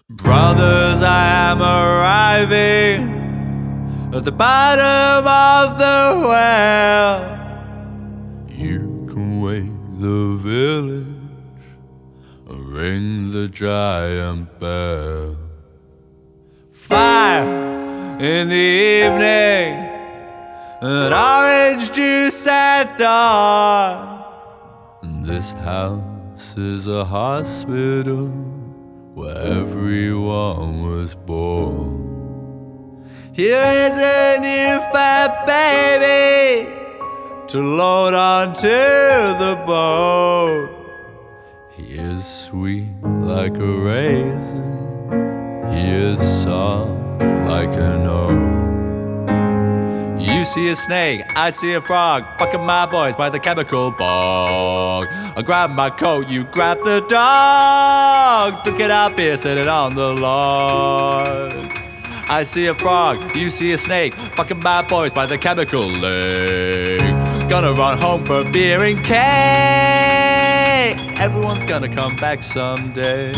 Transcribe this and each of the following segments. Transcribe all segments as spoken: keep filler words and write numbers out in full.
Brothers, I am arriving at the bottom of the well. You can wake the village and ring the giant bell. Fire in the evening and orange juice at dawn. And this house is a hospital where everyone was born. Here is a new fat baby to load onto the boat. He is sweet like a raisin, he is soft like an oak. You see a snake, I see a frog, fucking my boys by the chemical bog. I grab my coat, you grab the dog. Took it out beer, set it on the log. I see a frog, you see a snake, fucking my boys by the chemical lake. Gonna run home for beer and cake. Everyone's gonna come back someday.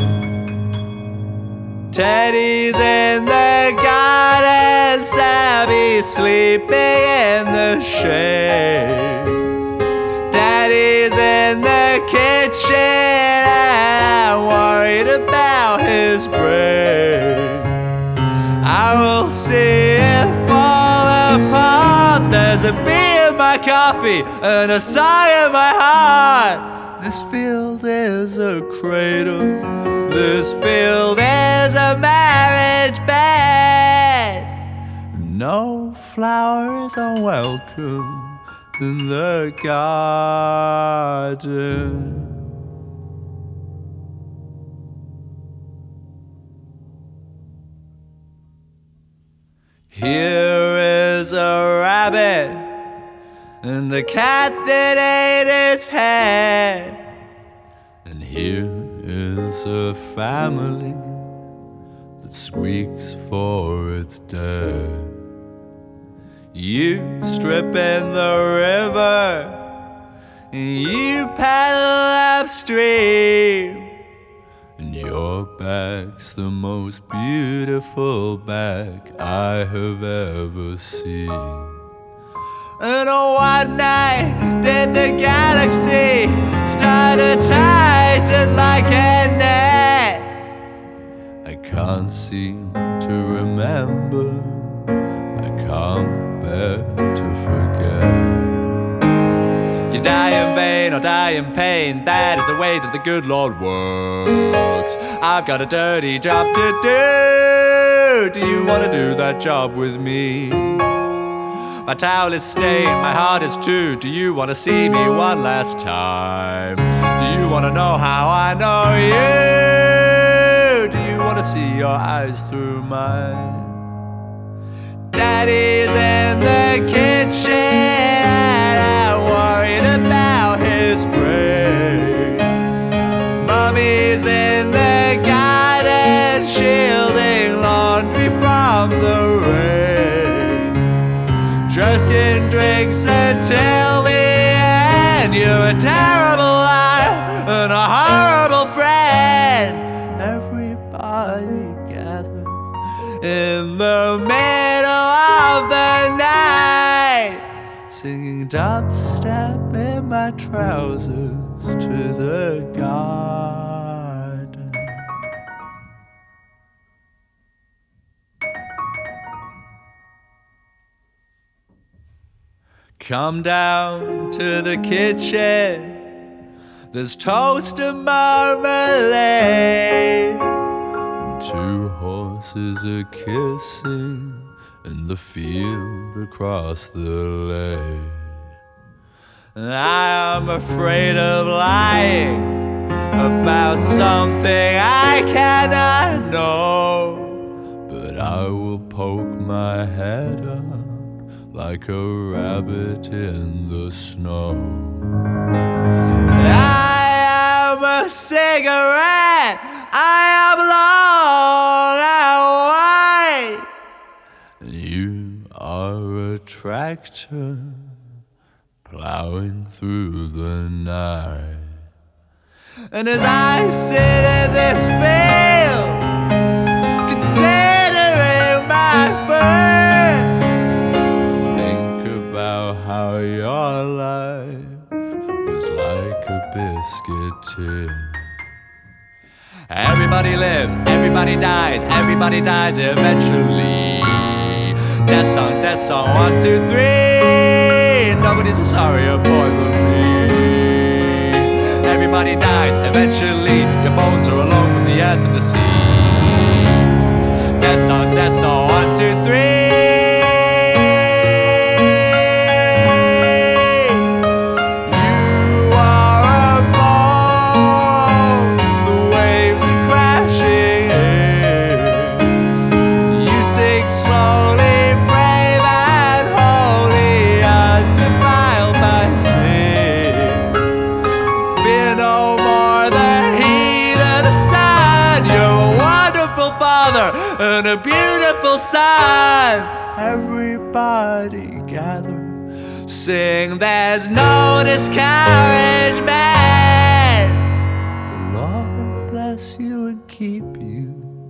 Teddy's in the garden, Sammy's sleeping in the shade. Daddy's in the kitchen, I'm worried about his brain. I will see it fall apart. There's a bee in my coffee and a sigh in my heart. This field is a cradle, this field is a marriage bed. No flowers are welcome in the garden. Here is a rabbit and the cat that ate its head. And here is a family that squeaks for its dead. You strip in the river and you paddle upstream. And your back's the most beautiful back I have ever seen. And oh, one night did the galaxy start to tighten like a net. I can't seem to remember, I can't bear to forget. You die in vain or die in pain, that is the way that the good Lord works. I've got a dirty job to do. Do you want to do that job with me? My towel is stained, my heart is true. Do you want to see me one last time? Do you want to know how I know you? Do you want to see your eyes through mine? Daddy's in the kitchen, I'm worried about his brain. Mommy's in the garden, shielding laundry from the rain. Dreskin drinks until the end. You're a terrible liar and a horrible friend. Everybody gathers in the middle of the night, singing dubstep in my trousers to the garden. Come down to the kitchen, there's toast and marmalade, and two horses are kissing in the field across the lake. And I am afraid of lying about something I cannot know, but I will poke my head up like a rabbit in the snow. I am a cigarette, I am long and white, and you are a tractor plowing through the night. And as I sit in this field, everybody lives, everybody dies, everybody dies eventually. Death song, death song, one, two, three. Nobody's a sorrier boy than me. Everybody dies eventually. Your bones are alone from the earth and the sea. Death song, death song, one, two, three. Slowly, brave and holy, undefiled by sin. Fear no more the heat of the sun. You're a wonderful father and a beautiful son. Everybody gather, sing, there's no discouragement. The Lord bless you and keep you.